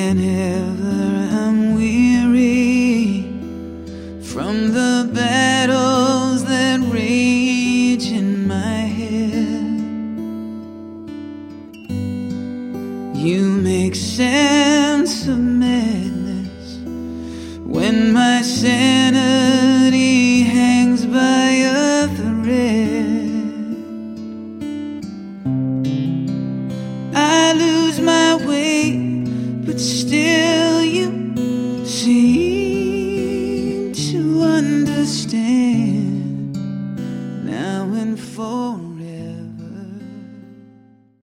Whenever I'm weary from the battles that rage in my head, you make sense of madness when my sanity